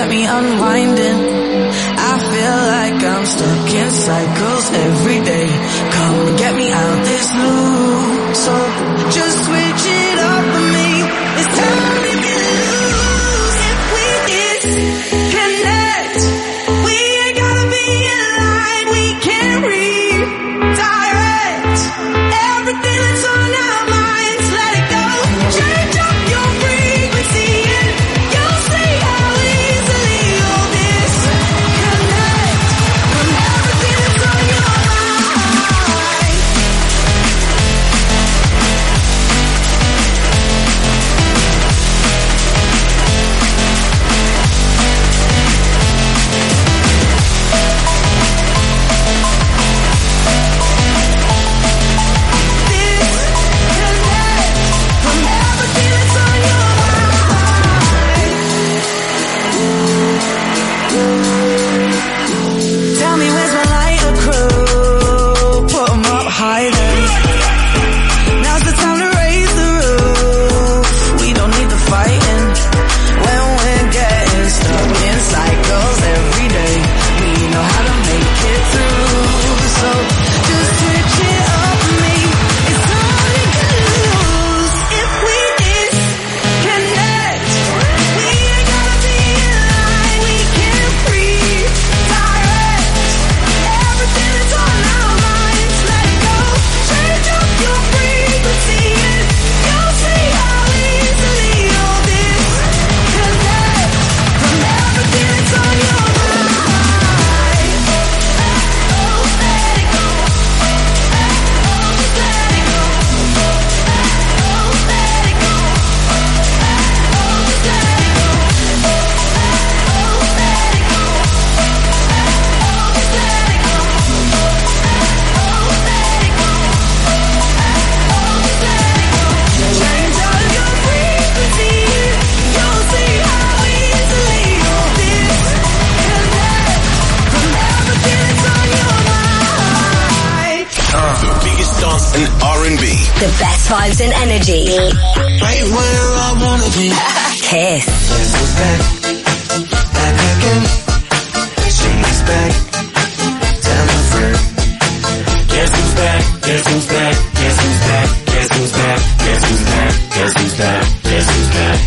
get me unwinding. I feel like I'm stuck in cycles every day. Come and get me out this loop. So just switch it up for me. It's time to get loose. If we disconnect, we ain't gotta be in line. We can redirect everything that's on our minds. Let it go. Change up your frequency and you'll see how easily you'll disconnect from everything that's on your mind. Tell me where's my lighter crew? Put 'em up high then. Now's the time to raise the roof. We don't need the fighting when we're getting stuck in cycles every day. We know how to make it through. So just switch it up for me. It's time to get loose. If we disconnect, we ain't gotta be in line. We can redirect everything that's on our minds. Let it go. Change up your frequency and you'll see how easily you'll disconnect from everything that's on your mind. Oh, let it go. Oh, just let it go. Oh, let it go. Oh, just let it go. Oh, let it go. Oh, just let it go. Oh, let it go. Oh, just let it go. Change all your frequency. You'll see how easily you'll disconnect from everything that's on your mind. The biggest dance and R&B. The best vibes and energy. Right where I wanna be. Kiss. Guess who's back? Back again. She's back. Tell my friend. Guess who's back? Guess who's back? Guess who's back? Guess who's back? Guess who's back? Guess who's back? Guess who's back?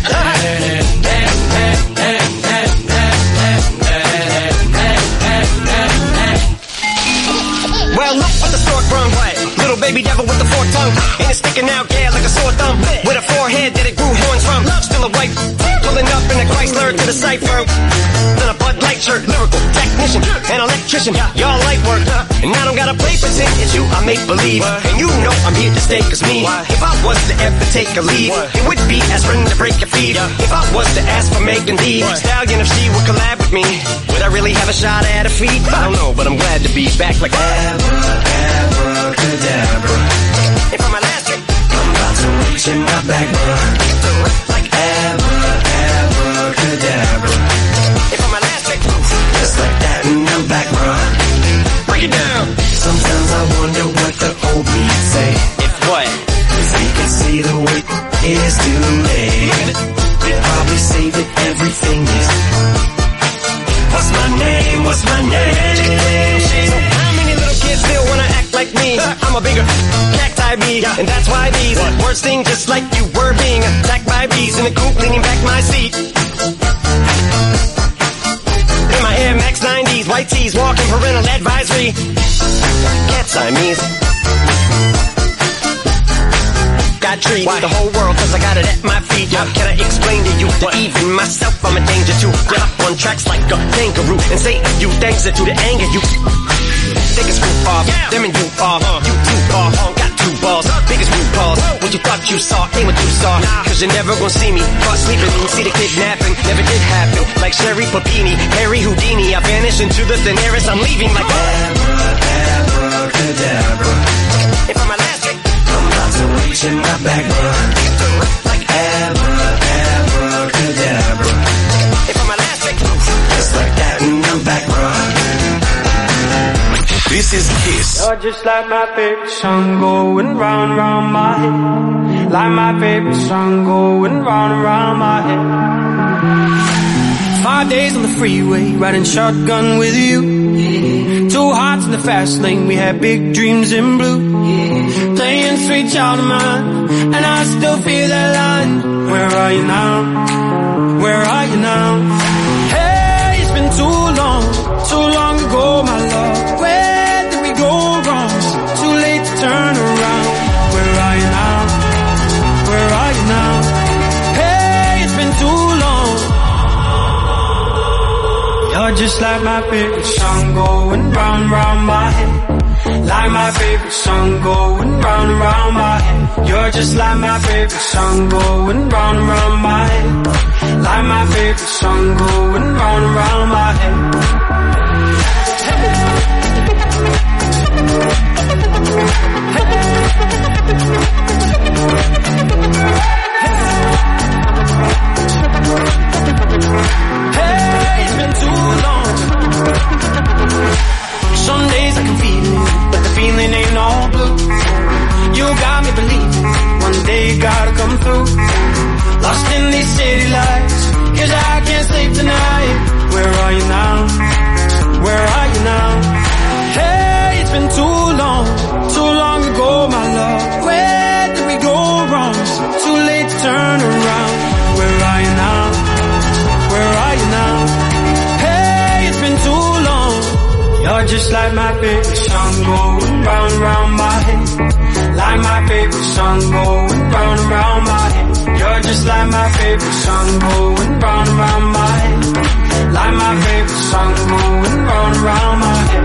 Well, look what the stork brung. Little baby devil with the forked tongue. And it's sticking out, yeah, like a sore thumb. With a forehead that it grew horns from. Still a white, pulling up in a Chrysler to the cipher. Then a Bud Light shirt, lyrical technician, an electrician. Y'all light work, and I don't gotta play pretend. It's you, I make believe. And you know I'm here to stay, cause me, if I was to ever take a lead, it would be aspirin to break your feet. If I was to ask for Megan Thee Stallion, if she would collab with me, would I really have a shot at a feat? I don't know, but I'm glad to be back like Abracadabra. And for my last trick, I'm about to reach in my back, bruh. like Abracadabra. And for my last trick, Just like that and I'm back, bruh. break it down. Sometimes I wonder what the old me say. If what? If he could see the wait is too late, he'd probably say that everything is. What's my name? What's my name? So how many little kids still wanna act like me? I'm a bigger cacti bee, and that's why these words sting just like you were being attacked by bees in the coop, leaning back my seat. In my Air Max 90s, white tees, walking parental advisory. Cat Siamese. I treat the whole world cause I got it at my feet. How can I explain to you that even myself I'm a danger to? Get up on tracks like a kangaroo and say a few things to the anger you. Take a screw off, them and you are, you too far, got two balls, biggest root balls. What you thought you saw ain't what you saw, cause you're never gonna see me caught sleeping. See the kidnapping, never did happen. Like Sherry Papini, Harry Houdini, I vanish into the thin air as I'm leaving like Abracadabra. And for my last trick, I'm about to reach in my back, bruh. like Abracadabra. And for my last trick, Just like that and I'm back, bruh. This is Kiss. You're just like my favorite song going round and round my head. Like my favorite song going round and round my head. 5 days on the freeway, riding shotgun with you. 2 hearts in the fast lane, we had big dreams in blue. Playing sweet child of mine, and I still feel that line. Where are you now? Where are you now? Hey, it's been too long ago, my love. Where did we go wrong? Too late to turn around. Where are you now? Where are you now? Hey, it's been too long. You're just like my favorite song going round, round my head. Like my favorite song going round and round my head. You're just like my favorite song going round and round my head. Like my favorite song going round and round my head. Hey, it's been too long. Some days I can feel it, but the feeling ain't all blue. You got me believing one day you gotta come through. Lost in these city lights, 'cause I can't sleep tonight. Where are you now? Where are you now? Hey, it's been too long ago, my love. Where did we go wrong? Too late to turn around. Where are you now? Where are you now? Hey, it's been too long. You're just like my favorite song going round, round my head. Like my favorite song going round, round my head. You're just like my favorite song going round, round my head. Like my favorite song going round, round my head.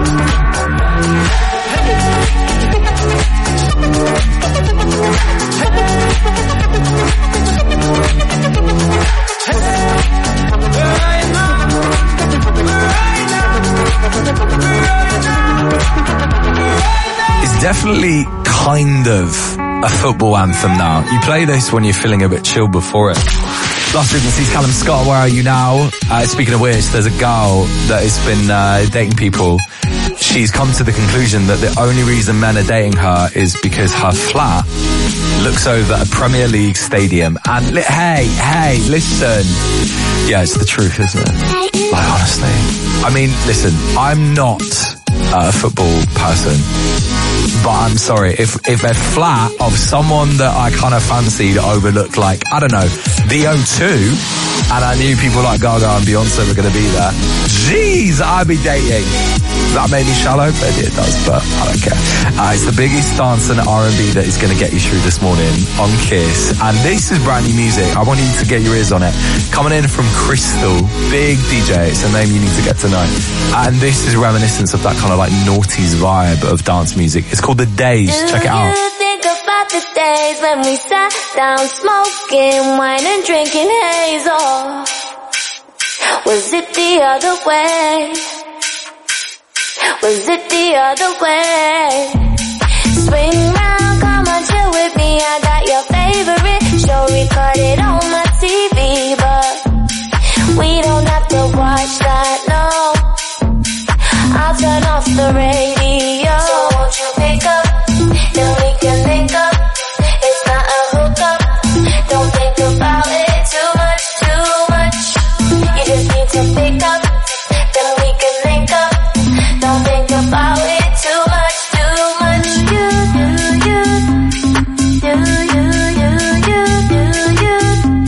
It's definitely kind of a football anthem now. You play this when you're feeling a bit chill before it. Last frequencies, Callum Scott, Where Are You Now? Speaking of which, there's a girl that has been dating people. She's come to the conclusion that the only reason men are dating her is because her flat looks over a Premier League stadium. And hey, listen. Yeah, it's the truth, isn't it? Like, honestly. I mean, listen, I'm not a football person, but I'm sorry, if a flat of someone that I kind of fancied overlooked, like, I don't know, the O2, and I knew people like Gaga and Beyonce were going to be there, jeez, I'd be dating. Does that make me shallow? Maybe it does, but I don't care. It's the biggest dance and R&B that is going to get you through this morning on Kiss, and this is brand new music. I want you to get your ears on it. Coming in from Crystal, big DJ, it's a name you need to get to know. And this is reminiscence of that kind of like noughties vibe of dance music. It's called The Days. Check it out. Think about the days when we sat down smoking wine and drinking hazel. Was it the other way? Was it the other way? Swing round, come on, chill with me. I got your favorite show recorded on my TV, but we don't have to watch that, no. I'll turn off the radio. So won't you pick up, then we can link up. It's not a hookup. Don't think about it too much. You just need to pick up, then we can link up. Don't think about it too much. You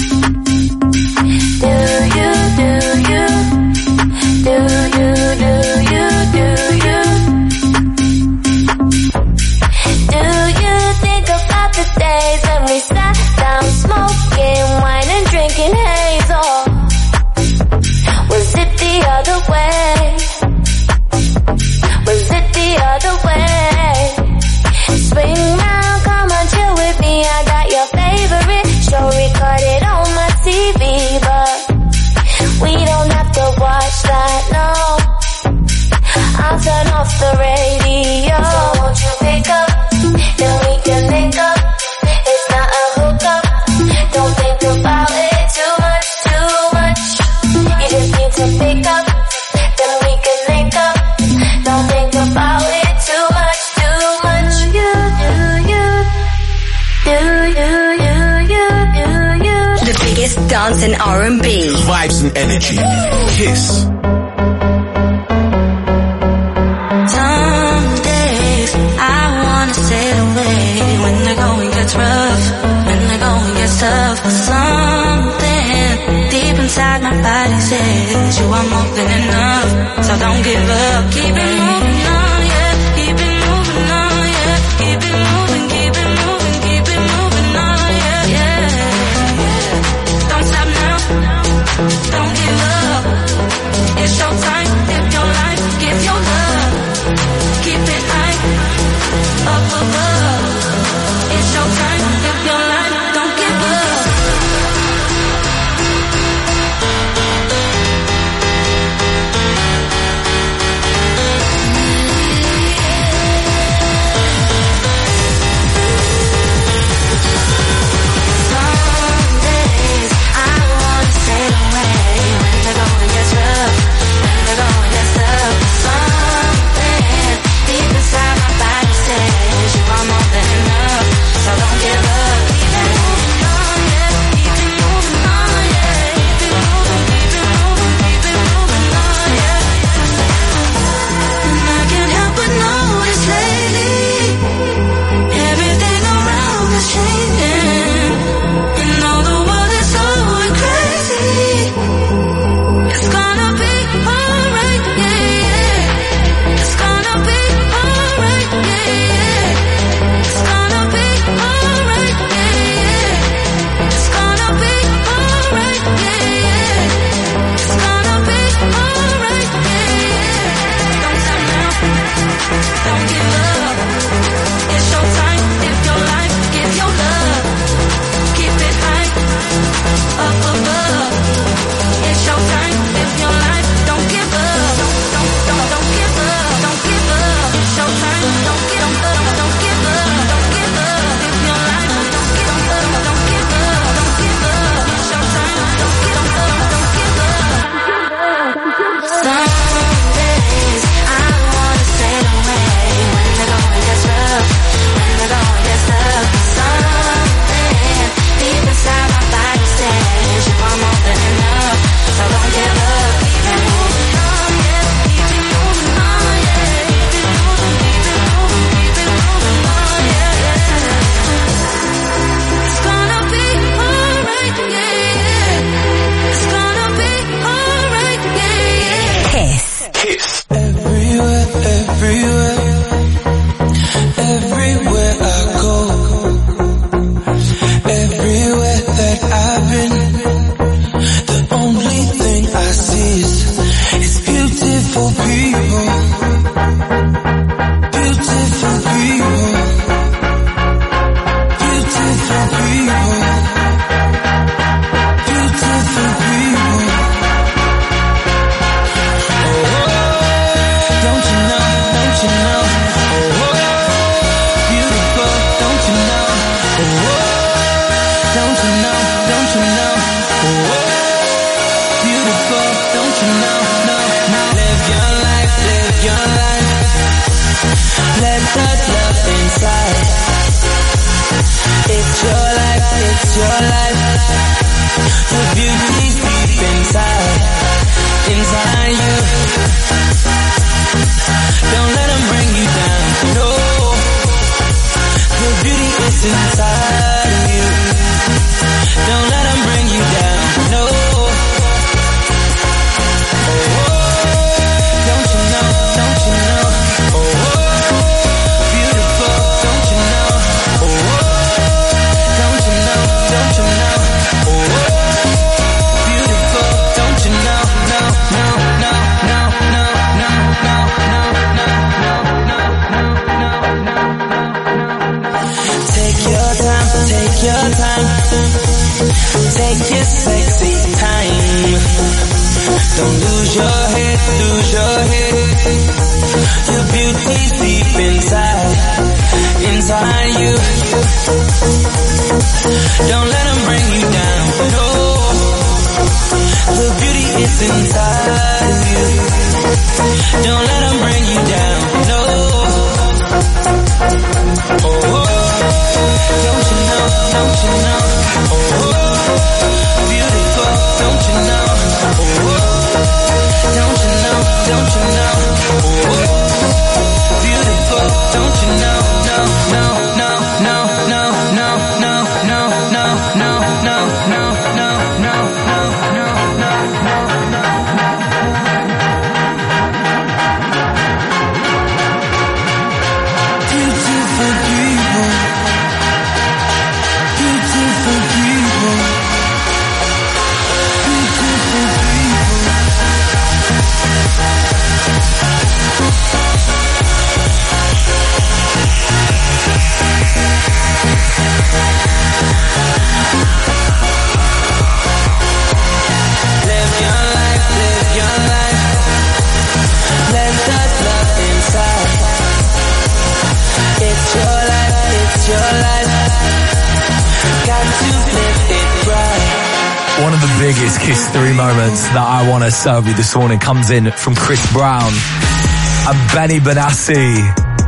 R&B. Vibes and energy. Kiss. Some days I wanna sail away when the going gets rough, when the going gets tough. But something deep inside my body says you are more than enough. So don't give up, keep it moving on, yeah. Keep it moving on, yeah. Keep it moving, keep it moving, keep it moving on, yeah, yeah. Don't stop now, don't give up. It's your time, live your life, give your love. Keep it high, up above. It's your time, live your life, don't give up. Some days I wanna sail away when the going gets rough, when the going gets tough. Something deep inside my body says you are more than enough. So don't give up, keep it moving on, yeah. Keep it moving on, yeah. Keep it moving, keep it moving, keep it moving on, yeah. And I can't help but notice lately everything around is changing. And though the world is so crazy, it's gonna be alright, yeah, yeah. It's gonna be alright, yeah, yeah. It's gonna be alright, yeah, yeah. It's gonna be alright, yeah, yeah. It's gonna be alright, yeah, yeah. Don't stop now, don't give up. It's your time, live your life, give your love. Keep it high, up above. It's your time, live your life, don't give up. Don't give up, don't give up. It's your time, don't give up, don't give up, don't give up. Live your life, don't give up, don't give up, don't give up. It's your time, don't give up, don't give up. Some days I wanna sail away when the going gets rough, when the going gets tough. Something deep inside my body says you are more than enough. So don't give up, keep it moving on, yeah. Keep it moving on, yeah. Keep it moving, keep it moving, keep it moving on, yeah, yeah. It's gonna be alright, yeah, yeah. It's gonna be alright, yeah, yeah. Kiss. Kiss. Everywhere, everywhere, everywhere I go, everywhere that I've been, the only thing I see is beautiful people, beautiful people, beautiful people, beautiful people. Don't you know, don't you know, beautiful, don't you know, don't you know, don't you know, beautiful, don't you know, no, no. Live your life, live your life, let that love inside. It's your life, it's your life, the beauty's deep inside, inside you. Don't let them bring you down, no. The beauty is inside of you. Don't let them bring you down, no. Don't you know, don't you know, beautiful, don't you know, don't you know, don't you know, beautiful, don't you know, no, no, no, no, no, no, no, no, no, no, no, no, no, no. Take your time, take your time, take your sexy time. Don't lose your head, lose your head. Your beauty's deep inside, inside you. Don't let them bring you down, no. The beauty is inside of you. Don't let them bring you down, no. Don't you know, beautiful, don't you know. biggest Kiss 3 moments that I want to serve you this morning comes in from Chris Brown and Benny Benassi.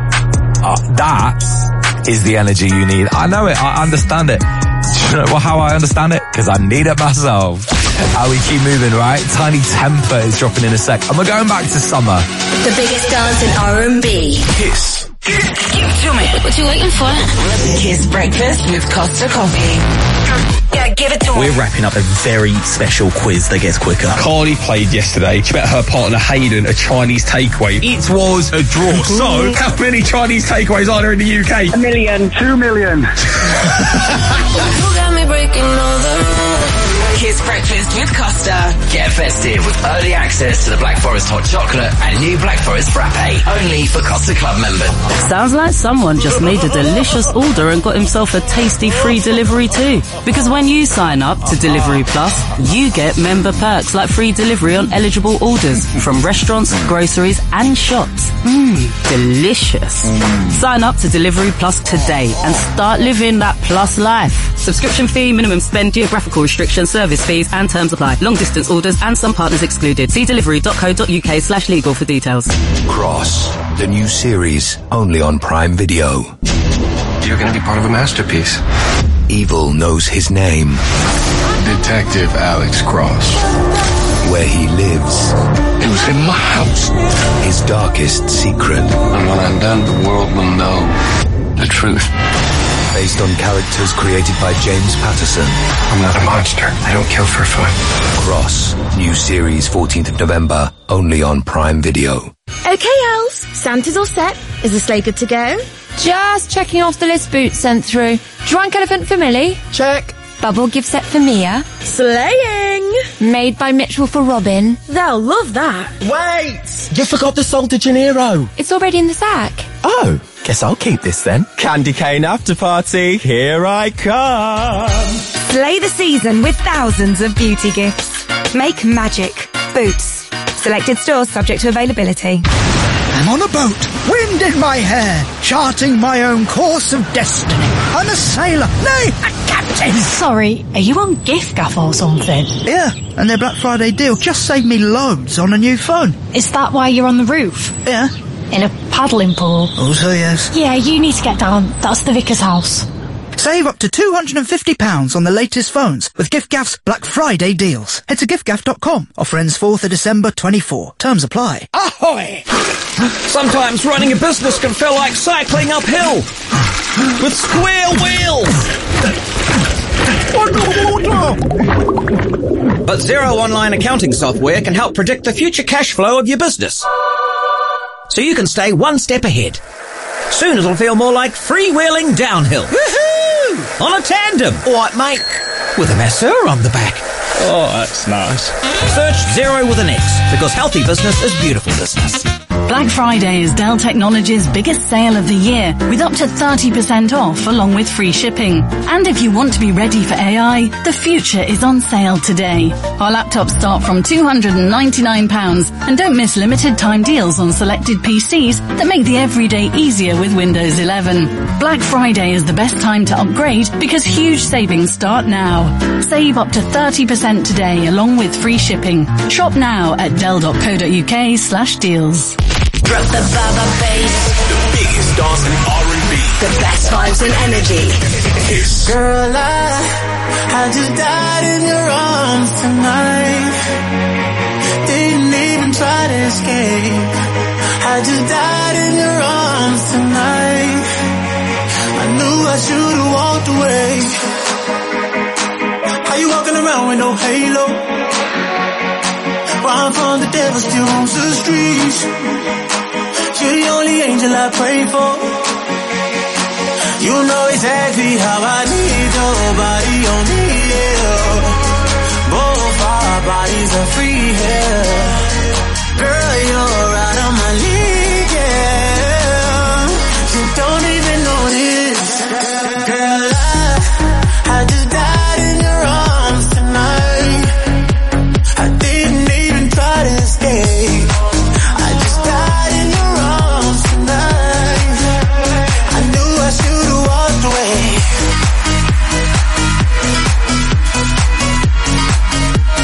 That is the energy you need. I know it. I understand it. Do you know how I understand it? Because I need it myself. We keep moving, right? Tiny Temper is dropping in a sec. And we're going back to summer. The biggest dance in R&B. Kiss. Give it to me. What you waiting for? Kiss Breakfast with Costa Coffee. Yeah, give it to me. We're wrapping up a very special quiz that gets quicker. Carly played yesterday. She met her partner Hayden a Chinese takeaway. It was a draw. So, how many Chinese takeaways are there in the UK? 1 million. 2 million. You got me breaking all the rules. Kiss Breakfast with Costa. Get festive with early access to the Black Forest Hot Chocolate and new Black Forest Frappe. Only for Costa Club members. Sounds like someone just made a delicious order and got himself a tasty free delivery too. Because when you sign up to Delivery Plus, you get member perks like free delivery on eligible orders from restaurants, groceries and shops. Delicious. Sign up to Delivery Plus today and start living that plus life. Subscription fee, minimum spend, geographical restrictions, service fees and terms apply. Long distance orders and some partners excluded. See delivery.co.uk/legal for details. Cross, the new series, only on Prime Video. You're going to be part of a masterpiece. Evil knows his name. Detective Alex Cross. Where he lives. It was in my house. His darkest secret. And when I'm done, the world will know the truth. Based on characters created by James Patterson. I'm not a monster. I don't kill for fun. Cross, new series 14th of November, only on Prime Video. Okay, elves, Santa's all set. Is the sleigh good to go? Just checking off the list Boots sent through. Drunk elephant for Millie. Check. Bubble gift set for Mia. Slaying! Made by Mitchell for Robin. They'll love that. Wait! You forgot the Song de Janeiro. It's already in the sack. Oh, guess I'll keep this then. Candy cane after party, here I come. Slay the season with thousands of beauty gifts. Make magic. Boots. Selected stores subject to availability. I'm on a boat, wind in my hair, charting my own course of destiny. I'm a sailor, nay, a captain. Sorry, are you on giffgaff or something? Yeah, and their Black Friday deal just saved me loads on a new phone. Is that why you're on the roof? Yeah. In a paddling pool? Also, yes. Yeah, you need to get down. That's the vicar's house. Save up to £250 on the latest phones with giffgaff's Black Friday deals. Head to giffgaff.com. Offer ends 4th of December 24. Terms apply. Ahoy! Sometimes running a business can feel like cycling uphill with square wheels. But Xero Online accounting software can help predict the future cash flow of your business, so you can stay one step ahead. Soon it'll feel more like freewheeling downhill. Woohoo! On a tandem. What, mate? With a masseur on the back. Oh, that's nice. Search Xero with an X, because healthy business is beautiful business. Black Friday is Dell Technologies' biggest sale of the year, with up to 30% off along with free shipping. And if you want to be ready for AI, the future is on sale today. Our laptops start from £299, and don't miss limited time deals on selected PCs that make the everyday easier with Windows 11. Black Friday is the best time to upgrade because huge savings start now. Save up to 30% today along with free shipping. Shop now at dell.co.uk/deals. Drop the baba bass. The biggest dance in R&B. The best vibes and energy. Kiss. Girl, I just died in your arms tonight. Didn't even try to escape. I just died in your arms tonight. I knew I should've walked away. How you walking around with no halo? Where I'm from, the devil still roams the streets. You're the only angel I pray for. You know exactly how I need your body on me, yeah. Both our bodies are free here. Girl, you're out of my league, yeah. You don't even notice. Girl, I just died in your arms tonight. I didn't even try to escape. I just died in your arms tonight. I knew I should've walked away.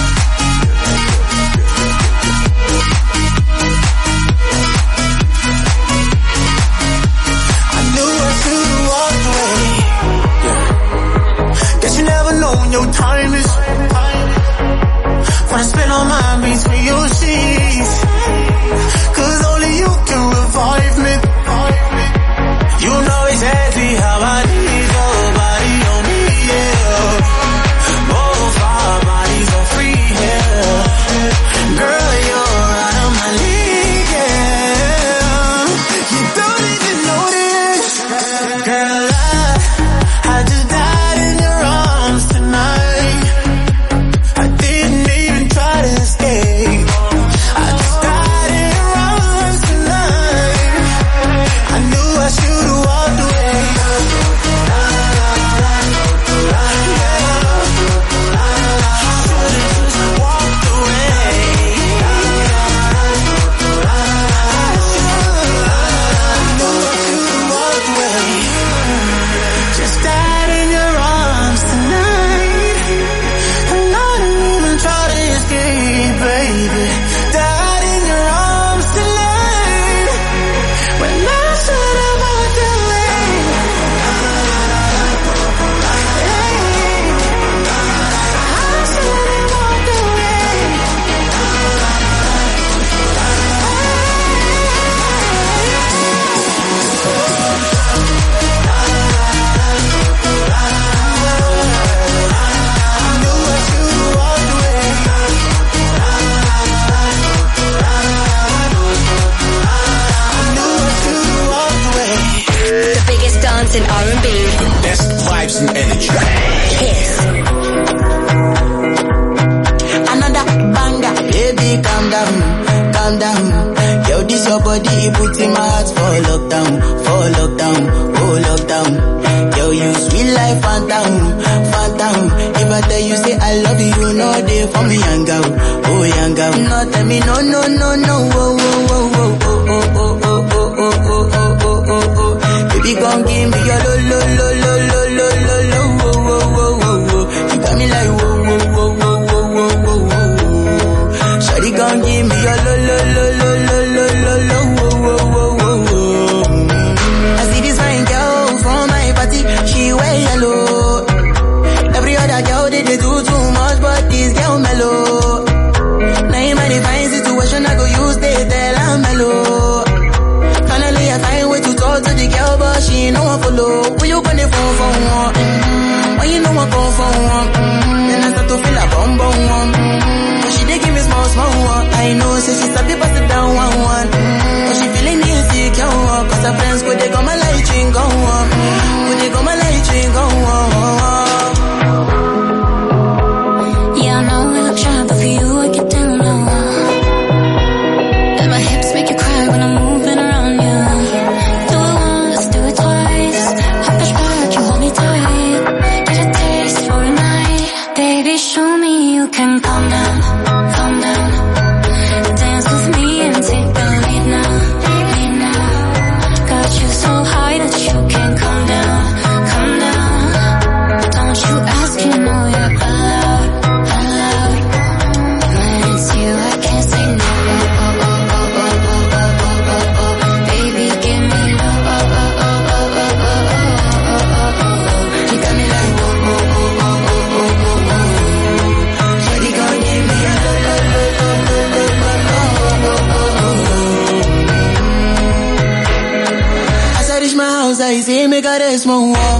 calm down. Yo, this your body, it puts in my heart for lockdown, oh lockdown. Yo, you sweet life, phantom. If I tell you say I love you, you know they for me, young girl, oh young girl. No, tell me no, oh, baby, gon' give me your lo. You got me like whoa. Shawty gon' give me your lo. I see this fine girl from my party, she wear yellow. Every other girl they do too much, but this girl mellow. Now in my divine situation, I go use they tell I'm mellow. Finally I find way to talk to the girl, but she ain't no one follow. When you gonna phone for one? When you know I go for one? Then I start to feel a bum. But she dey give me small one. I know, say she start to pass it down one. But she feeling insecure, cause her friends go they come and light drink go on. Yeah, I know we look shy, but for you I get down low. And my hips make you cry when I'm moving around you. Do it once, do it twice. I push back, you hold me tight. Get a taste for a night. Baby, show me you can calm down. Dance with me and take the lead now. Got you so high that you can't calm down. Don't you ask, you know you're allowed. When it's you, I can't say no. Baby, give me love. You got me like whoa. Shawty gon' give me a As I reach my house, I see me got a small wall.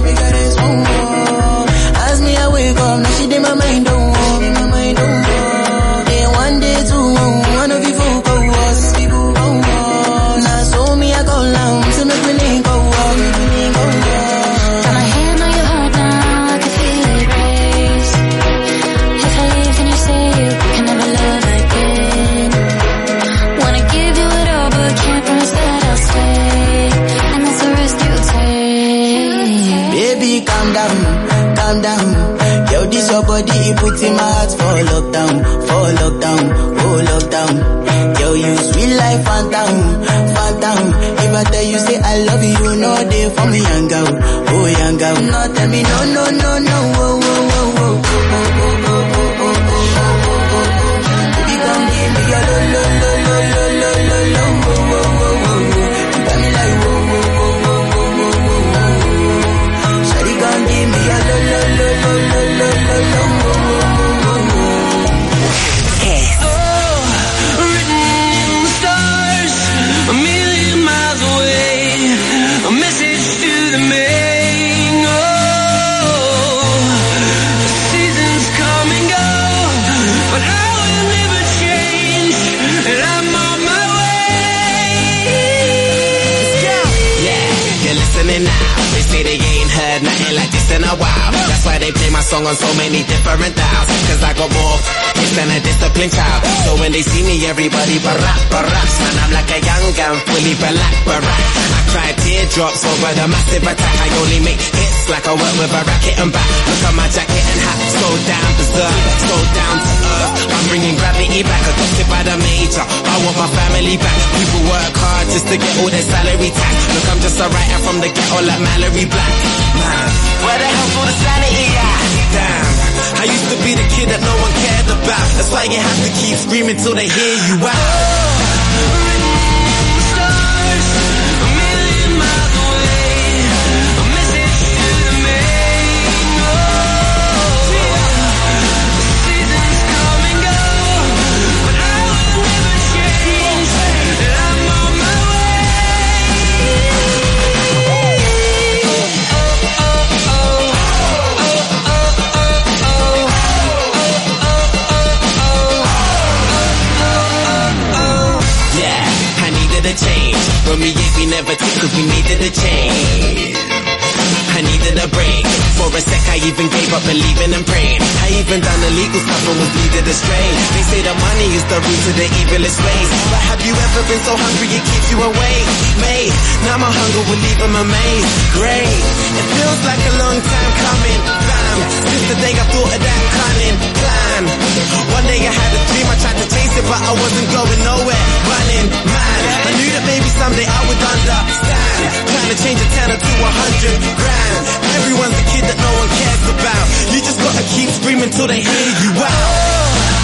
As me I wake up, now she did my mind don't walk. Then one day two, one of you folk go was. Now so me I go down, to make me link go walk. Got my hand on your heart now, I can feel it race. If I leave, then you say you can never love again. Wanna give you it all, but can't promise that I'll stay. And that's the risk you take. Baby, calm down. Yo, this your body, it puts in my heart for lockdown, oh lockdown. Yo, you sweet life, phantom. If I tell you say I love you, you know they for me, young girl, oh young girl. No, tell me no, oh. Baby, come give me your lo. You got me like whoa. Shawty gon' give me your lo. Nothing like this in a while. That's why they play my song on so many different dials. Cause I got more hits than a disciplined child. So when they see me, everybody barack. Man, I'm like a young gun, fully black. I cry teardrops over the massive attack. I only make hits like I work with a racket and back. Look at my jacket and hat, so down berserk, so down to earth. I'm bringing gravity back, adopted by the major. I want my family back. People work hard just to get all their salary tax. Look, I'm just a writer from the ghetto like Mallory Black. Man, where the hell's all the sanity at? Damn, I used to be the kid that no one cared about. That's why you have to keep screaming till they hear you out. Change. When we ate, we never took cause we needed a change. I I needed a break. For a sec I even gave up believing and praying. I even done illegal stuff and was leaded astray. They say that money is the root to the evilest ways. But have you ever been so hungry it keeps you awake? Mate, now my hunger will leave them amazed. Great, it feels like a long time coming. Bam, since the day I thought of that cunning plan. One day I had a dream, I tried to chase it but I wasn't going nowhere. Running mad, I knew that maybe someday I would understand. Trying to change a 10 to 100 grand. Everyone's a kid that no one cares about. You just gotta keep screaming till they hear you out.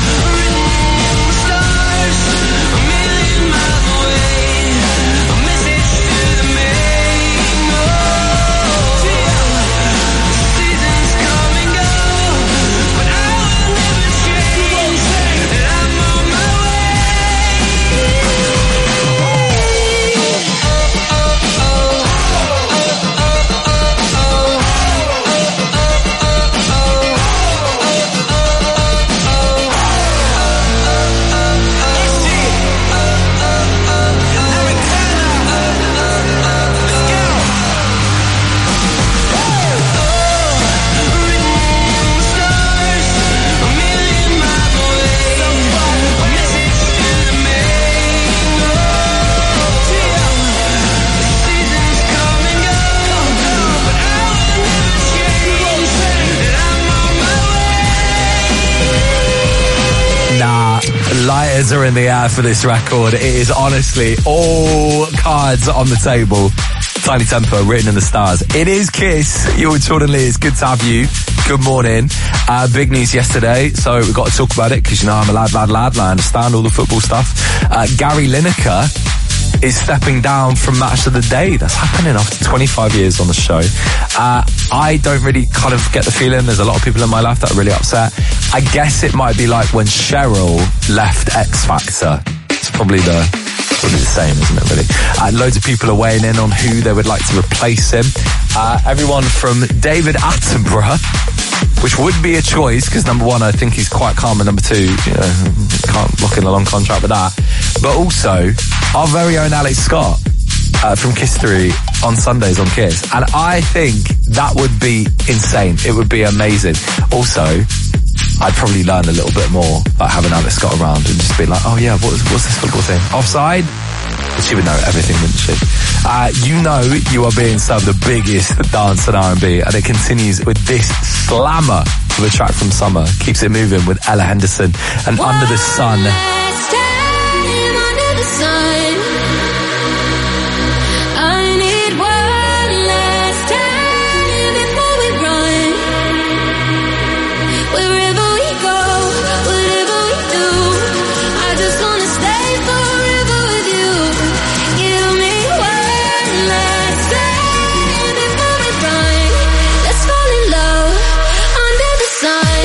Lighters are in the air for this record. It is honestly all cards on the table. Tiny Temper, written in the stars. It is Kiss. You're with Jordan Lee. It's good to have you. Good morning. Big news yesterday, so we've got to talk about it because, you know, I'm a lad. I understand all the football stuff. Gary Lineker is stepping down from Match of the Day. That's happening after 25 years on the show. I don't really kind of get the feeling. There's a lot of people in my life that are really upset. I guess it might be like when Cheryl left X Factor. It's probably the same, isn't it, really? Loads of people are weighing in on who they would like to replace him. Everyone from David Attenborough, which would be a choice, because number one, I think he's quite calm, and number two, you know, can't lock in a long contract with that. But also, our very own Alex Scott from Kiss 3 on Sundays on Kiss. And I think that would be insane. It would be amazing. Also, I'd probably learn a little bit more about having Alex Scott around and just be like, oh yeah, what's this football thing? Offside? She would know everything, wouldn't she? You know you are being served the biggest dance and R&B, and it continues with this slammer of a track from Summer. Keeps it moving with Ella Henderson and Under the Sun. Under the sun. I need one last time before we run. Wherever we go, whatever we do, I just wanna stay forever with you. Give me one last time before we run. Let's fall in love under the sun.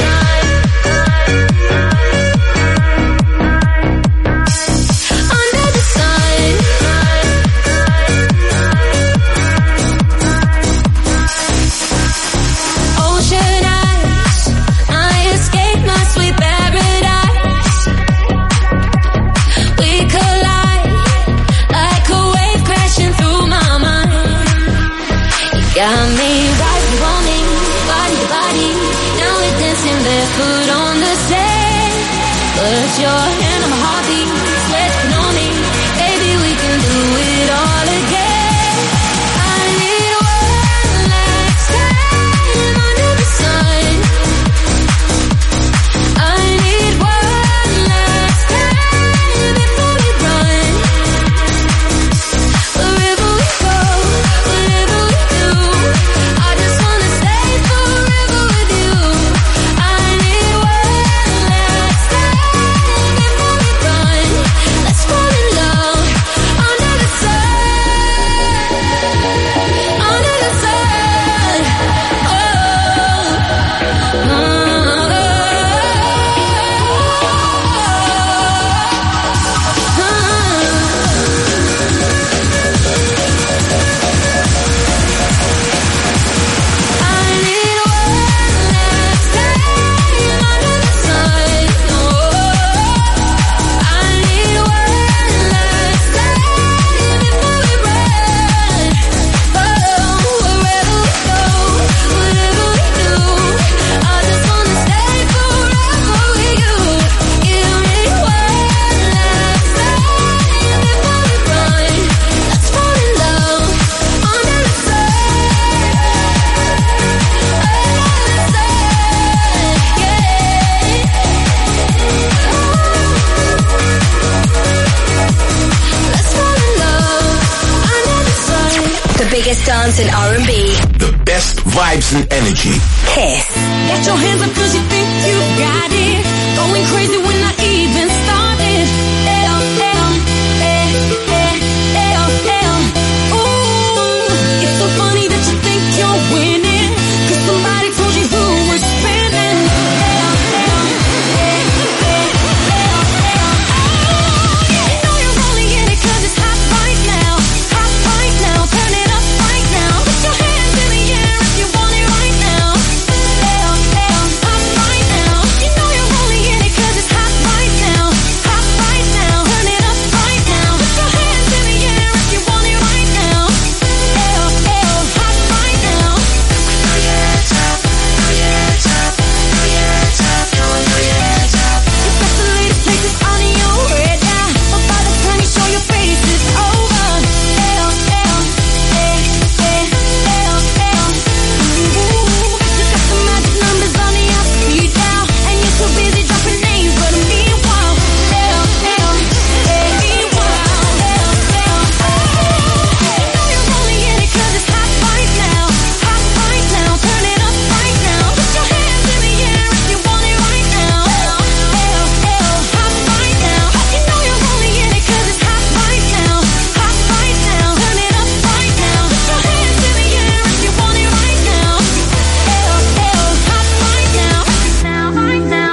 Got me right, you want me, body to body. Now we're dancing barefoot on the sand. Put your hand on my heartbeat, swear you know me. Baby, we can do it all again. I need one last time under the sun. I need one last time before we run. Wherever we go, whatever we do, I just wanna stay forever with you. I need one last time before biggest dance and R&B. The best vibes and energy. Kiss. Get your hands up 'cause you think you got it. Going crazy when I even started. Ooh, it's so funny that you think you're winning. 'Cause somebody told you who was spinning. You know you're only in it 'cause it's hot right now. Hot right now. Turn it up right now. Put your hands in the air if you want it right now. Hot right now. You know you're only in it 'cause it's hot right now. Hot right now. Turn it up right now. Put your hands in the air if you want it right now. Hot right now. You got the latest places on your radar, but by the time you show your face, it's over. You got the magic numbers on your speed dial, and you're so busy dropping names, but meanwhile, you know you're only in it 'cause it's hot right now. Hot right now. Turn it up right now. Put your hands in the air if you want it right now. Hot right now. You know you're only in it 'cause it's hot right now. Hot right now. Turn it up right now. Put your hands in the air if you want it right now. Hot right now. Right now.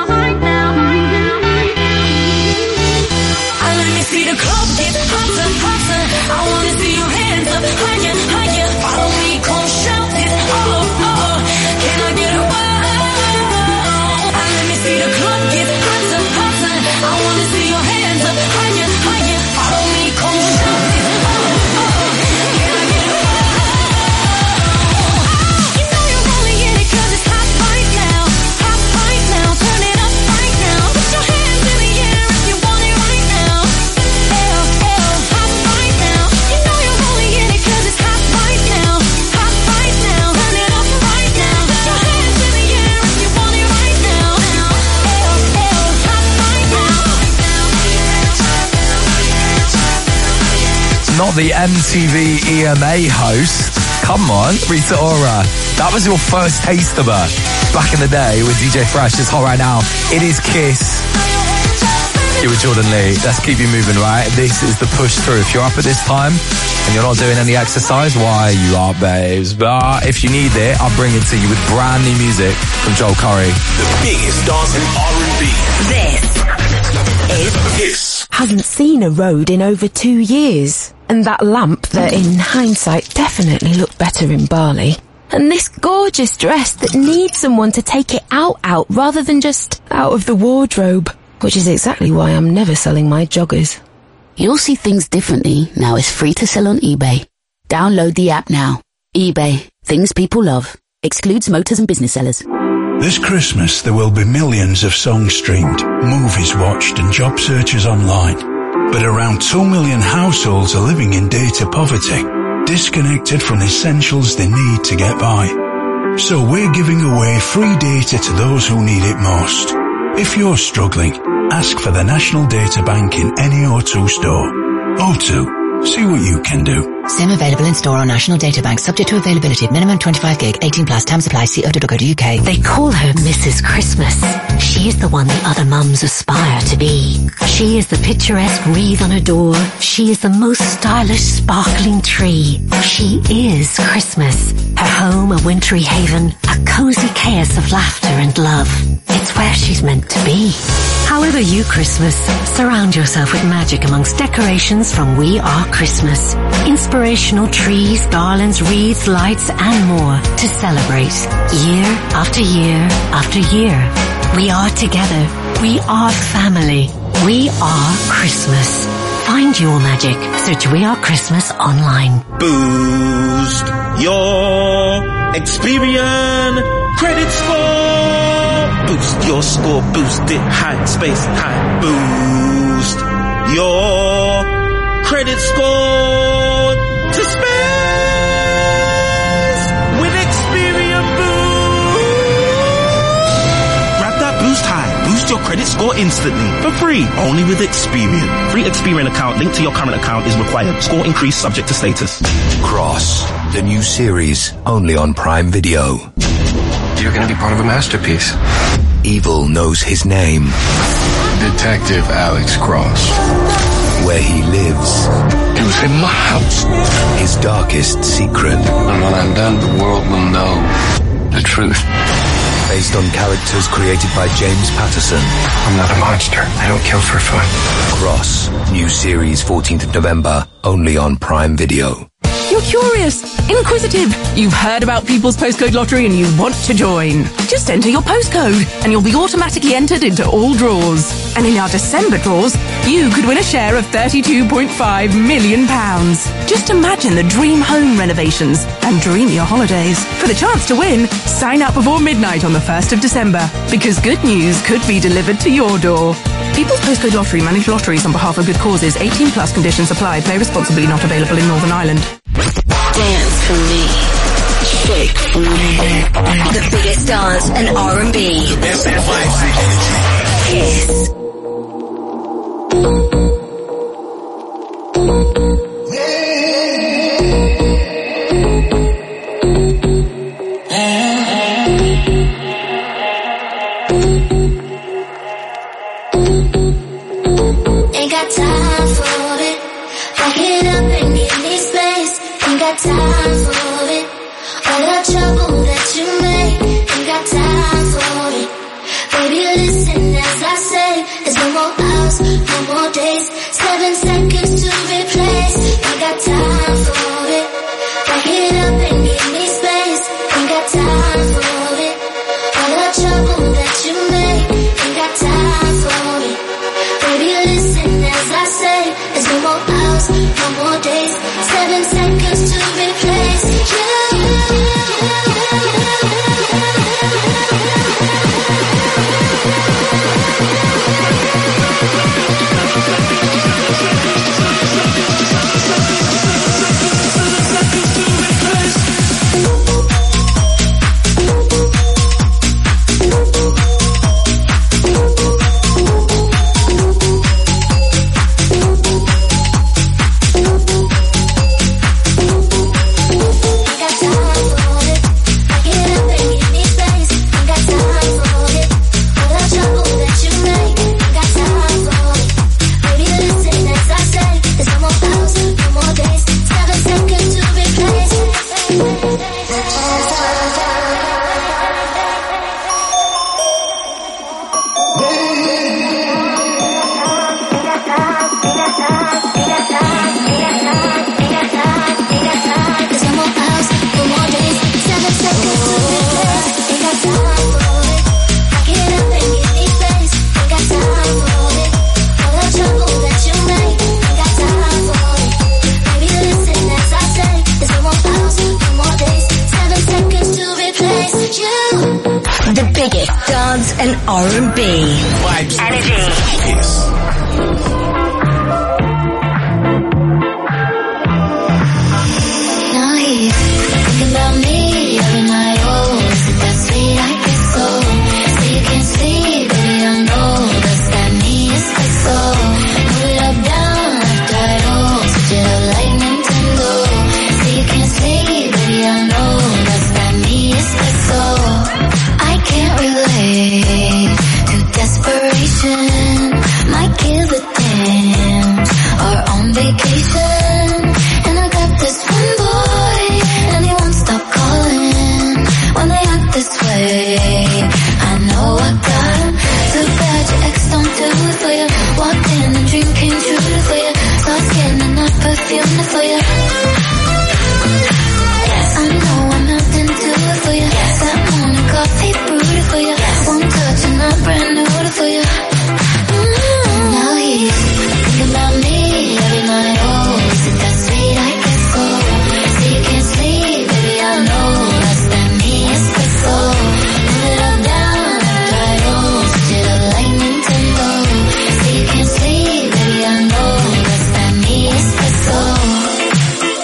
Let me see the club get hotter, hotter. I wanna see your hands up higher, higher. Follow me, come shout it. Can I get a wow? Let me see the club get hotter, hotter. I wanna see your hands up higher, higher. Follow me, come shout it. Can I get a wow? You know you're only in it 'cause it's hot right now. Hot right now. Turn it up right now. Put your hands in the air if you want it right now. Hot right now. You know you're only in it 'cause it's hot right now. Hot right now. Turn it up right now. Put your hands in the air if you want it right now. Hot right now. Not the MTV EMA host. Come on, Rita Ora. That was your first taste of her back in the day with DJ Fresh. It's hot right now. It is Kiss. You with Jordan Lee. Let's keep you moving, right? This is the push through. If you're up at this time and you're not doing any exercise, why you are, babes. But if you need it, I'll bring it to you with brand new music from Joel Curry. The biggest dance in R&B. This is Kiss. Hasn't seen a road in over 2 years. And that lamp that in hindsight definitely looked better in Bali. And this gorgeous dress that needs someone to take it out rather than just out of the wardrobe. Which is exactly why I'm never selling my joggers. You'll see things differently now it's free to sell on eBay. Download the app now. eBay. Things people love. Excludes motors and business sellers. This Christmas there will be millions of songs streamed, movies watched and job searches online. But around 2 million households are living in data poverty, disconnected from the essentials they need to get by. So we're giving away free data to those who need it most. If you're struggling, ask for the National Data Bank in any O2 store. O2, see what you can do. SIM available in store on National Data Bank, subject to availability. Minimum 25 gig, 18 plus. Time supply. See o.co.uk. They call her Mrs. Christmas. She is the one the other mums aspire to be. She is the picturesque wreath on her door. She is the most stylish, sparkling tree. She is Christmas. Her home, a wintry haven, a cozy chaos of laughter and love. It's where she's meant to be. However you Christmas, surround yourself with magic amongst decorations from We Are Christmas. Inspirational trees, garlands, wreaths, lights and more to celebrate year after year after year. We are together. We are family. We are Christmas. Find your magic. Search We Are Christmas online. Boost your Experian credit score. Boost your score. Boost it high. Space high. Boost your credit score to space with Experian Boost. Grab that boost high. Boost your credit score instantly for free. Only with Experian. Free Experian account linked to your current account is required. Score increase subject to status. Cross The new series, only on Prime Video. You're gonna be part of a masterpiece. Evil knows his name. Detective Alex Cross. Where he lives. He was in my house. His darkest secret. And when I'm done, the world will know the truth. Based on characters created by James Patterson. I'm not a monster. I don't kill for fun. Cross. New series 14th of November, only on Prime Video. You're curious, inquisitive. You've heard about People's Postcode Lottery and you want to join. Just enter your postcode and you'll be automatically entered into all draws. And in our December draws, you could win a share of £32.5 million. Just imagine the dream home renovations and dream your holidays. For the chance to win, sign up before midnight on the 1st of December, because good news could be delivered to your door. People's Postcode Lottery manage lotteries on behalf of good causes. 18 plus conditions apply. Play responsibly. Not available in Northern Ireland. Dance for me. Shake for me. The biggest dance and R&B. The best advice and energy. Kiss. Ain't got time for it. Back it up and give me space. Ain't got time for it. All the trouble that you make. Ain't got time for it. Baby, listen as I say. There's no more hours, no more days. 7 seconds to replace. Ain't got time for it. Back it up and give me space. Ain't got time for it. All the trouble that you make. Ain't got time for it. Baby, listen as I say. There's no more hours, no more days. 7 seconds to replace you. The biggest dance and R&B. Vibes. Energy. Kiss. Now he's thinking about me every night. Oh, isn't that sweet? I guess so. So you can see, baby, I know that's that me is so. Move it up, down, left, right, oh, switch it up like Nintendo. So you can see, baby, I know that's that me is so. I can't relate to desperation. Might give a damn. Or on vacation. And I got this one boy, and he won't stop calling. When they act this way, I know I got him. Too bad your ex don't do it for you. Walked in and dream came true for you. Saw skin and not perfume for you. I know I'm nothing to it for you. That morning coffee brewed it for you. One touch and I'm brand new for you. Now he's thinking about me every night. Oh, is it that sweet? I guess so. So you can't sleep, baby, I know that's that me espresso. Move it up, down, left, right, oh, switch it up like Nintendo. So you can't sleep, baby, I know that's that me espresso.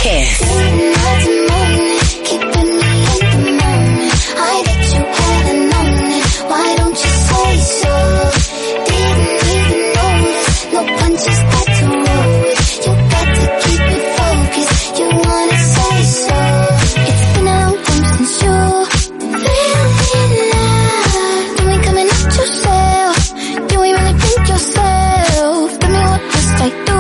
Kiss. Why don't you say so? Didn't even notice. No punches got to roll. You got to keep it focused. You wanna say so? It's been a long time since you feeling love. You ain't coming out yourself. You ain't really think yourself. Tell me what must I do?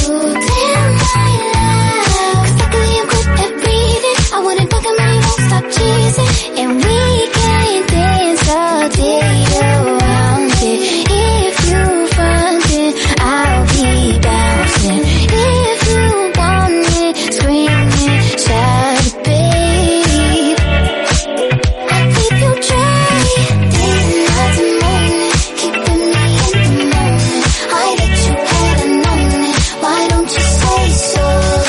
Damn my love. 'Cause luckily I'm good at breathing. I wouldn't talk about you won't stop cheesing. And we can't dance all day around it. If you frontin', I'll be bouncing. If you want it, screaming, shout it, babe. I'll keep you dry. Day and night and morning, keeping me in the moment. I let you had a moment. Why don't you say so?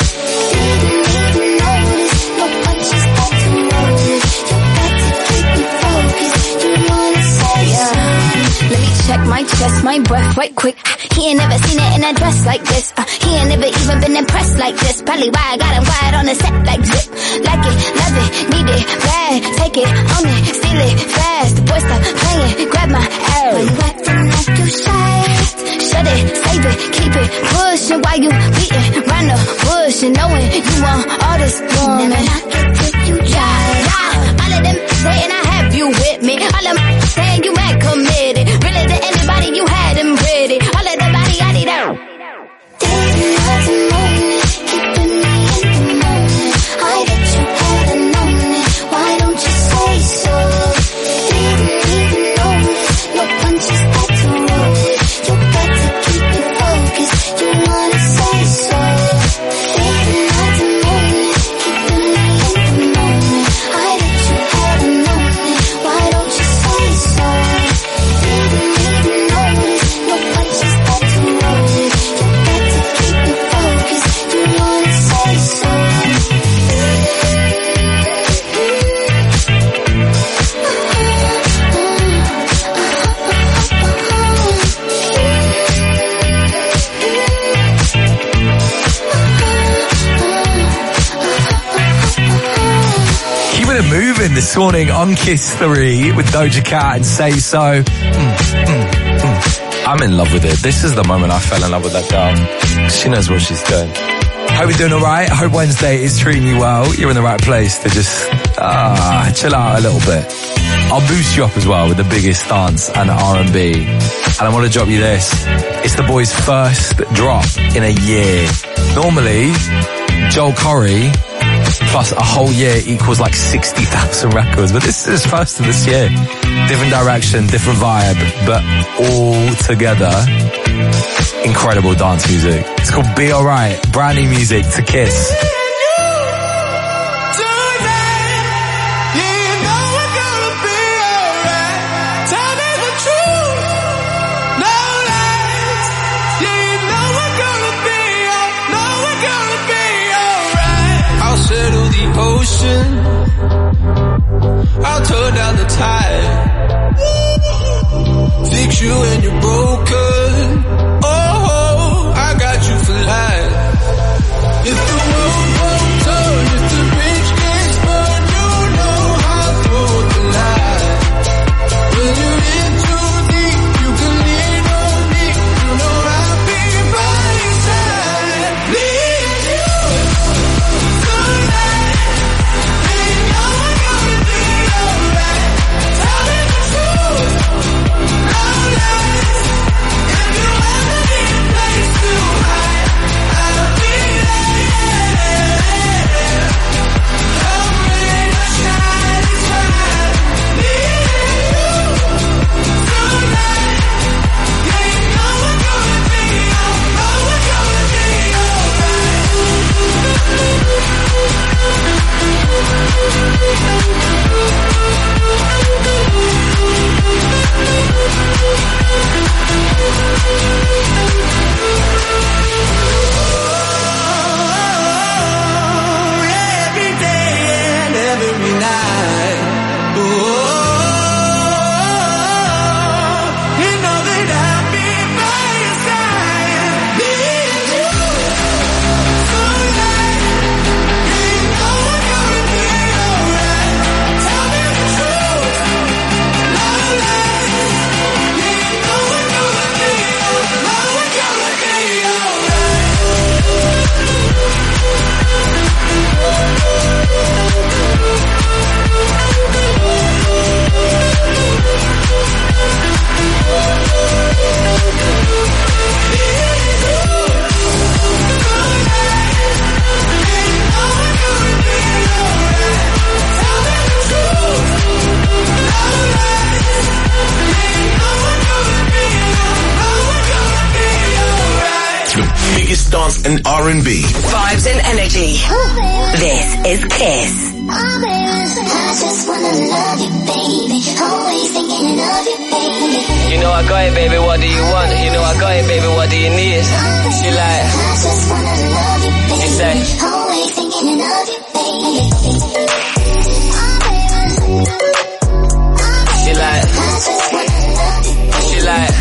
Didn't even notice. No punches got to roll it. You got to keep it focused. You wanna say so? Let me check my chest, my breath right quick. He ain't never seen it in a dress like this. He ain't never even been impressed like this. Probably why I got him wired on the set like zip. Like it, love it, need it, bad. Take it, own it, steal it, fast. The boy stop playing, grab my ass. Why you acting like you shy? Shut it, save it, keep it pushing while you beating round the bush and knowing you want all this woman. Never knock it till you try. Yeah, all of them saying I have you with me. All of them saying you mad committed. Really to anybody you had them ready. All of the body I need out. Day and night and morning, keeping me in the moment. I let you had a moment. Why don't you say so? Didn't even notice. No punches got to roll it. You got to keep it focused. You wanna say so? Day and night and morning, keeping me in the moment. I let you had a moment. Why don't you say so? Didn't even notice. No punches got to roll it. You got to keep it focused. You wanna say so? Keeping it moving this morning on Kiss 3 with Doja Cat and Say So. I'm in love with it. This is the moment I fell in love with that girl. She knows what she's doing. Hope you're doing alright. I hope Wednesday is treating you well. You're in the right place to just chill out a little bit. I'll boost you up as well with the biggest dance and R&B. And I want to drop you this. It's the boys' first drop in a year. Normally, Joel Corey plus a whole year equals like 60,000 records. But this is his first of this year. Different direction, different vibe, but all together, incredible dance music. It's called Be Alright. Brand new music to Kiss. Settle the ocean, I'll turn down the tide, fix you when you're broken. Oh, I got you for life. If the world won't turn, if the bridge gets burned, you know I'll throw the line. When you're in too deep, you can lean on me. You know I'll be by your side. Need you. and R&B. Vibes and energy. This is Kiss. I just wanna love you, baby. Always thinking of you, baby. You know I got it, baby, what do you want? You know I got it, baby, what do you need? She like, I just wanna love you, baby. she say, Always thinking of you, baby. she like, she like,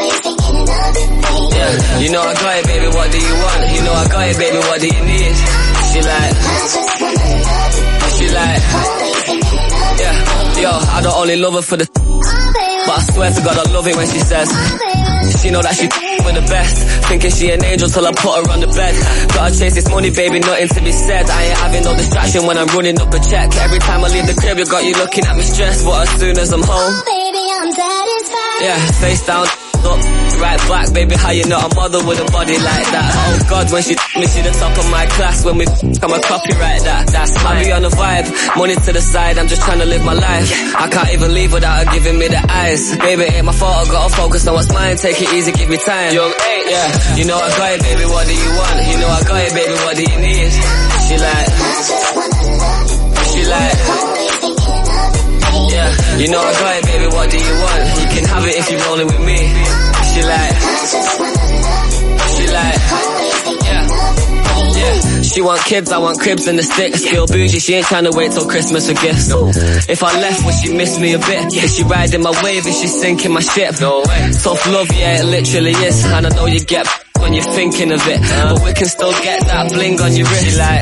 yeah. You know I got it, baby, what do you want? You know I got it, baby, what do you need? She like, she like, yeah. Yo, I don't only love her for the but I swear to God I love it when she says she know that she with the best. Thinking she an angel till I put her on the bed. Gotta chase this money, baby, nothing to be said. I ain't having no distraction when I'm running up a check. Every time I leave the crib, you got you looking at me stressed. But as soon as I'm home, Baby, I'm satisfied. yeah, face down, up, right back, baby, how you not a mother with a body like that? Oh God, when she me, she the top of my class. When we I'm a copyright that. That's mine. I be on a vibe, money to the side, I'm just trying to live my life. I can't even leave without her giving me the eyes. Baby, ain't my fault, I gotta focus on what's mine. Take it easy, give me time. Young eight, yeah. You know I got it, baby, what do you want? You know I got it, baby, what do you need? She like, she like, yeah. You know I got it, baby, what do you want? You can have it if you're rolling with me. She like, she like, yeah, yeah. She want kids, I want cribs and the sticks. Feel bougie, she ain't trying to wait till Christmas for gifts. If I left, would she miss me a bit? Is she riding my wave? Is she sinking my ship? No way. Tough love, yeah, it literally is. And I know you get when you're thinking of it, but we can still get that bling on your wrist. She like,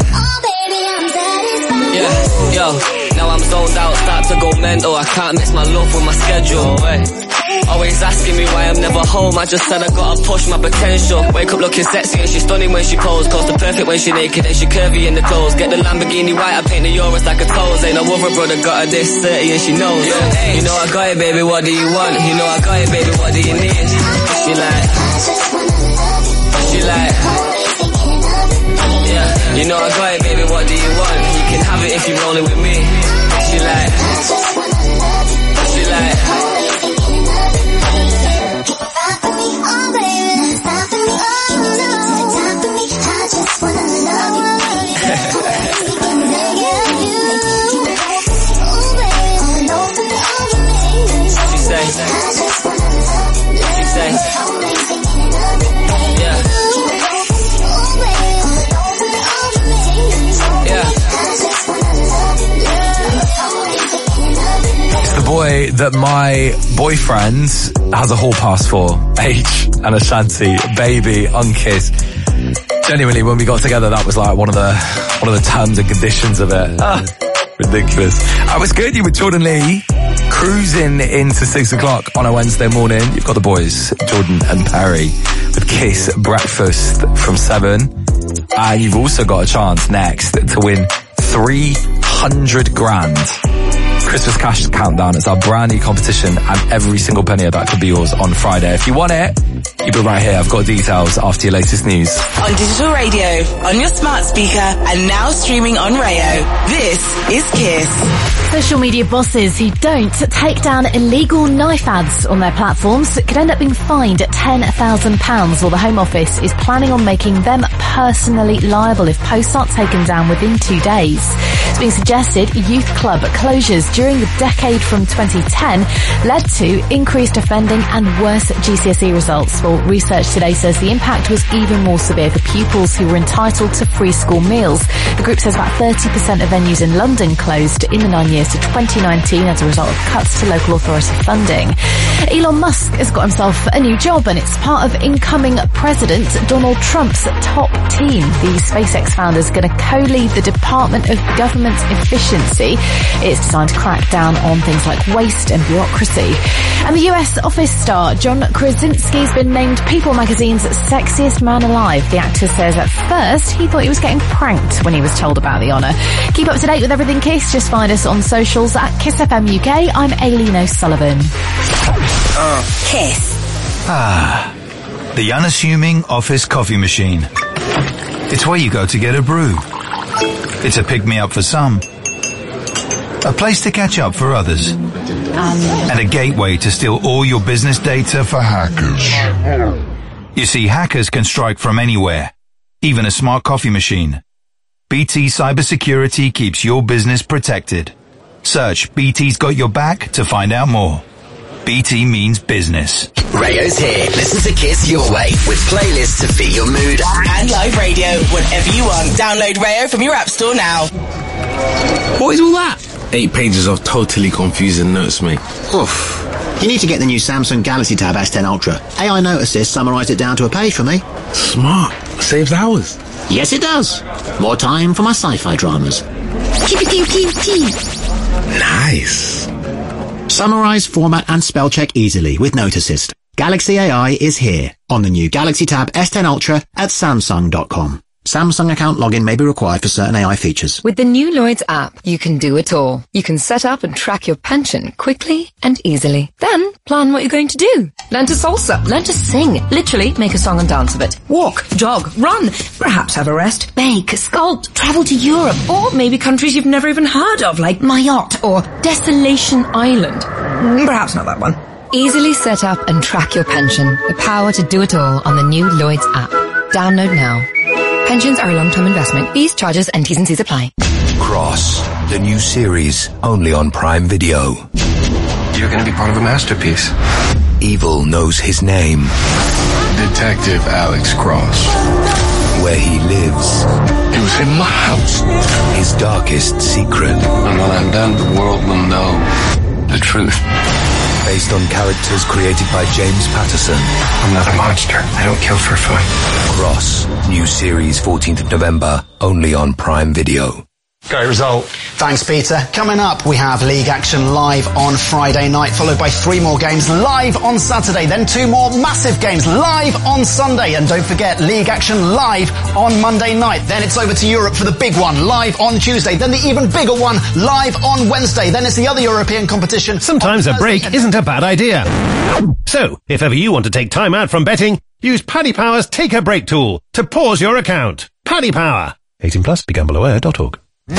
yeah, yo. Now I'm zoned out, start to go mental. I can't mix my love with my schedule. Always asking me why I'm never home. I just said I gotta push my potential. Wake up looking sexy and she's stunning when she pose. Close to perfect when she naked and she curvy in the toes. Get the Lamborghini white, I paint the Euros like a toes. Ain't no other brother got her this 30 and she knows. You know I got it, baby, what do you want? You know I got it, baby, what do you need? She like, she like, yeah. You know I got it, baby, what do you want? You can have it if you're rolling with me. She like, she like, she say, yeah, yeah. It's the boy that my boyfriend has a hall pass for. H and Ashanti, Baby, on Kiss. Genuinely, when we got together, that was like one of the terms and conditions of it. Ridiculous. I was good. You with Jordan Lee, cruising into 6 o'clock on a Wednesday morning. You've got the boys, Jordan and Perry, with Kiss Breakfast from 7. And you've also got a chance next to win 300 grand. Christmas Cash Countdown. It's our brand new competition and every single penny of that could be yours on Friday. If you want it, keep it right here. I've got details after your latest news. On digital radio, on your smart speaker, and now streaming on Rayo. This is Kiss. Social media bosses who don't take down illegal knife ads on their platforms could end up being fined at £10,000, while the Home Office is planning on making them personally liable if posts aren't taken down within 2 days. It's being suggested youth club closures during the decade from 2010 led to increased offending and worse GCSE results. Well, research today says the impact was even more severe for pupils who were entitled to free school meals. The group says about 30% of venues in London closed in the 9 years to 2019 as a result of cuts to local authority funding. Elon Musk has got himself a new job, and it's part of incoming President Donald Trump's top team. The SpaceX founder is going to co-lead the Department of Government Efficiency. It's designed to crack down on things like waste and bureaucracy. And the US Office star John Krasinski has been named People magazine's sexiest man alive. The actor says at first he thought he was getting pranked when he was told about the honour. Keep up to date with everything Kiss. Just find us on socials at Kiss FM UK. I'm Aileen O'Sullivan. Kiss. The unassuming office coffee machine. It's where you go to get a brew. It's a pick-me-up for some. A place to catch up for others. And a gateway to steal all your business data for hackers. You see, hackers can strike from anywhere. even a smart coffee machine. BT Cybersecurity keeps your business protected. Search BT's Got Your Back to find out more. BT means business. Rayo's here. Listen to Kiss your way with playlists to fit your mood and live radio whenever you want. Download Rayo from your app store now. What is all that? 8 pages of totally confusing notes, mate. Oof. You need to get the new Samsung Galaxy Tab S10 Ultra. AI Note Assist summarised it down to a page for me. Smart. Saves hours. Yes, it does. More time for my sci-fi dramas. Nice. Summarise, format and spell check easily with Note Assist. Galaxy AI is here on the new Galaxy Tab S10 Ultra at Samsung.com. Samsung account login may be required for certain AI features. With the new Lloyds app, you can do it all. You can set up and track your pension quickly and easily. Then, plan what you're going to do. Learn to salsa, learn to sing, literally make a song and dance of it. Walk, jog, run, perhaps have a rest, bake, sculpt, travel to Europe, or maybe countries you've never even heard of, like Mayotte or Desolation Island. Perhaps not that one. Easily set up and track your pension. The power to do it all on the new Lloyds app. Download now. Pensions are a long-term investment. Fees, charges, and T's and C's apply. Cross, the new series, only on Prime Video. You're going to be part of a masterpiece. Evil knows his name. Detective Alex Cross. Where he lives. It was in my house. His darkest secret. And when I'm done, the world will know the truth. Based on characters created by James Patterson. I'm not a monster. I don't kill for fun. Cross, new series 14th of November, only on Prime Video. Great result. Thanks, Peter. Coming up, we have League Action live on Friday night, followed by 3 more games live on Saturday, then 2 more massive games live on Sunday. And don't forget, League Action live on Monday night. Then it's over to Europe for the big one, live on Tuesday. Then the even bigger one, live on Wednesday. Then it's the other European competition. Sometimes a break isn't a bad idea. So, if ever you want to take time out from betting, use Paddy Power's Take a Break tool to pause your account. Paddy Power. 18+, begambleaware.org.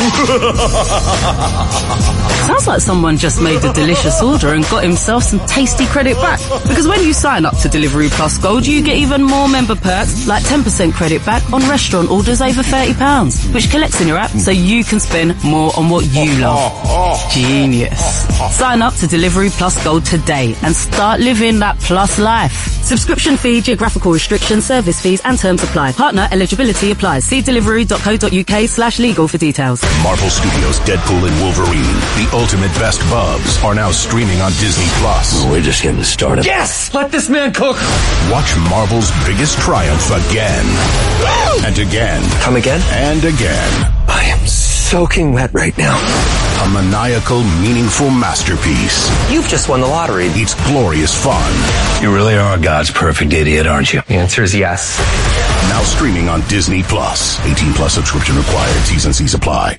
Sounds like someone just made a delicious order and got himself some tasty credit back. Because when you sign up to Delivery Plus Gold, you get even more member perks, like 10% credit back on restaurant orders over £30, which collects in your app so you can spend more on what you love. Genius. Sign up to Delivery Plus Gold today and start living that plus life. Subscription fee, geographical restrictions, service fees and terms apply. Partner eligibility applies. See delivery.co.uk/legal for details. Marvel Studios' Deadpool and Wolverine, the ultimate best bubs, are now streaming on Disney+. We're just getting started. Yes! Let this man cook! Watch Marvel's biggest triumph again. And again. Come again? And again. I am soaking wet right now. A maniacal, meaningful masterpiece. You've just won the lottery. It's glorious fun. You really are God's perfect idiot, aren't you? The answer is yes. Now streaming on Disney+. 18+ subscription required. T's and C's apply.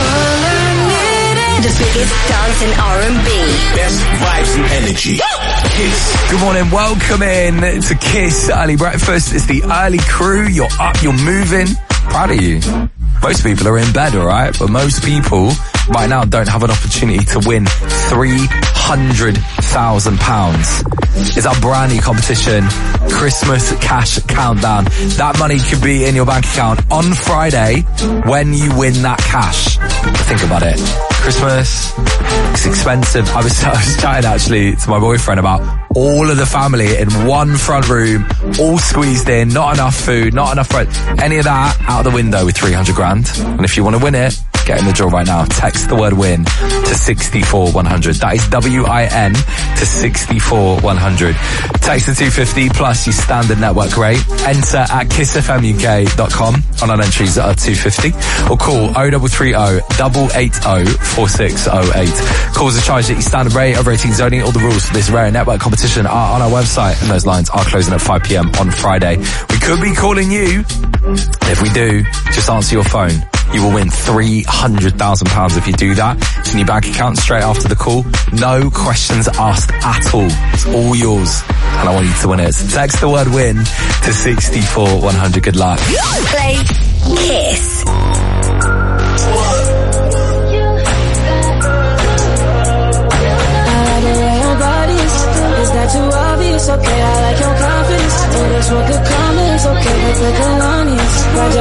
The biggest dance in R&B. Best vibes and energy. Kiss. Good morning, welcome in to Kiss Early Breakfast. It's the early crew. You're up, you're moving. Proud of you. Most people are in bed, alright? But most people right now don't have an opportunity to win £300,000. It's our brand new competition, Christmas Cash Countdown. That money could be in your bank account on Friday when you win that cash. Think about it. Christmas, it's expensive. I was chatting actually to my boyfriend about all of the family in one front room, all squeezed in, not enough food, not enough bread. Any of that out of the window with 300 grand. And if you want to win it, get in the draw right now. Text the word win to 64100. That is WIN to 64100. Text to 250 plus your standard network rate. Enter at kissfmuk.com on our entries that are 250 or call 0330 880 4608. Calls are charged at your standard rate of rating zoning. All the rules for this rare network competition are on our website and those lines are closing at 5 p.m. on Friday. We could be calling you. If we do, just answer your phone. You will win £300,000 if you do that. It's in your bank account straight after the call. No questions asked at all. It's all yours. And I want you to win it. So text the word win to 64100. Good luck. Play Kiss. Is that too obvious? Okay, I like your confidence. Oh, that's what could come is okay, but the colonials. Ride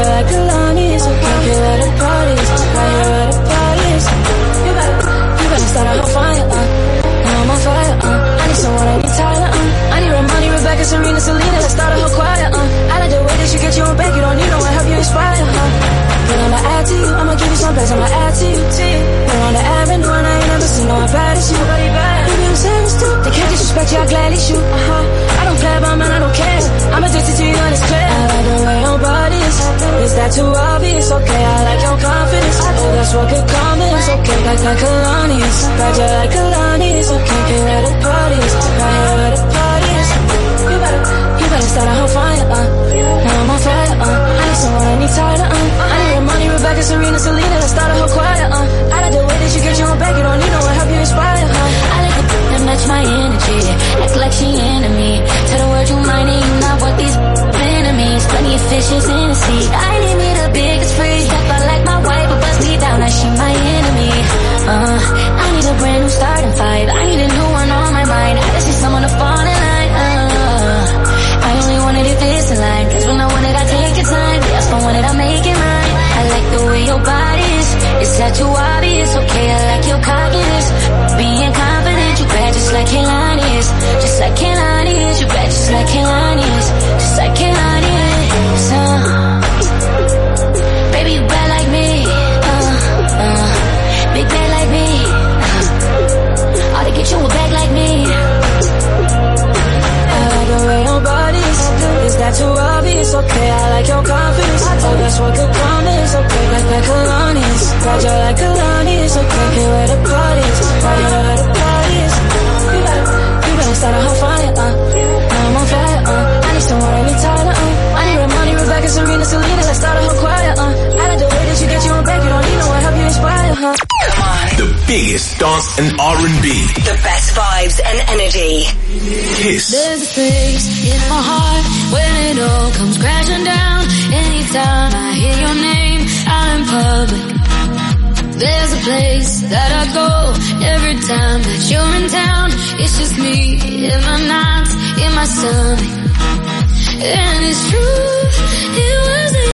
my best, I'ma add to you. You're on the errand one, I ain't never seen no one bad as you. Maybe I'm serious too. They can't disrespect you, I gladly shoot. I don't play about man, I don't care. I'm addicted to you and it's clear. I like the way your body is that too obvious? Okay, I like your confidence. Oh, that's what good comments. Okay, like Kalani's. Bad you like Kalani's. Okay, get where the party is. Right here where the party is. You better start a whole fire, now I'm on fire, I need someone, I need tighter, I need the money, Rebecca, Serena, Selena, let's start a whole choir, I like the way that you get your own back, you don't need no one, help you inspire, I like the that match my energy, act like she into me, tell the world you mine and you not what these enemies, plenty of fishes in the sea, I need me the biggest freak, if I like my wife, but bust me down like she my enemy, I need a brand new starting five, I need a new one on my mind, I just need someone to fall in line, I only want it if it's in line, cause when I want it I take your time, yes, I want it I make it mine, I like the way your body is, it's that too obvious, okay, I like your cockiness, being confident, you bad just like Kehlani is, just like Kehlani is, you bad just like Kehlani is, just like Kehlani is, baby you bad like me, big bad like me, ought to get you a bag like me, I like the way your body is that too obvious? Okay, I like your confidence. Oh, that's what good promise. Okay, like Kalani's. Got you like Kalani's. Okay, get where the party is. Right here where the party is. You better start a whole fire, now I'm on fire, I need someone, I need Tyler, I need Ramoni, Rebecca, Serena, Selena, let's start a whole choir, I like the way that you get your own back, you don't need no one, help you inspire, Come on. The biggest dance and R&B. The best vibes and energy. Kiss. There's a place in my heart when it all comes crashing down. Anytime I hear your name out in public, there's a place that I go every time that you're in town. It's just me in my nights, in my stomach, and it's true. It was